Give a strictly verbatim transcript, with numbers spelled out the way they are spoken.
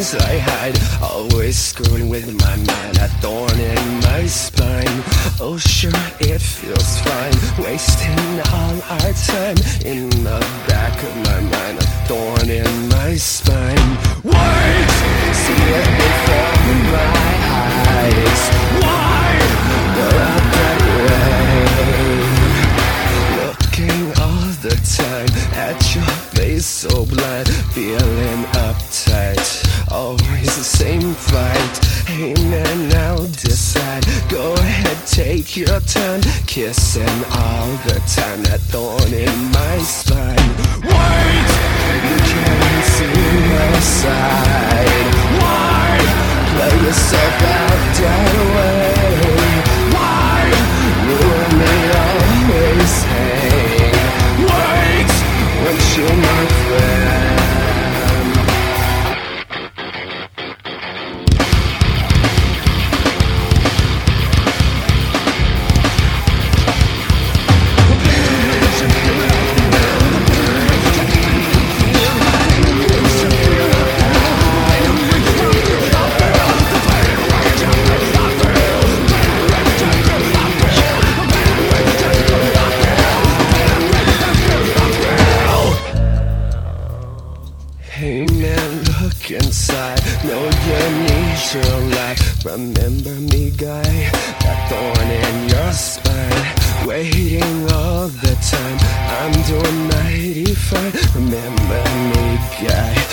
things I hide, always screwing with my mind, a thorn in my spine. Oh sure, it feels fine, wasting all our time. In the back of my mind, a thorn in my spine. Wait, see it before my eyes. Why go out that way? Looking all the time at your face so blind, feeling uptight, always the same fight. Hey man, now decide, go ahead, take your time, kissing all the time, that thorn in my spine. Wait, you can't see my side. Why play yourself out that way? Why will me always hang? Wait, weren't you my friend? Hey man, look inside, know you need your life. Remember me, guy, that thorn in your spine, waiting all the time, I'm doing mighty fine. Remember me, guy.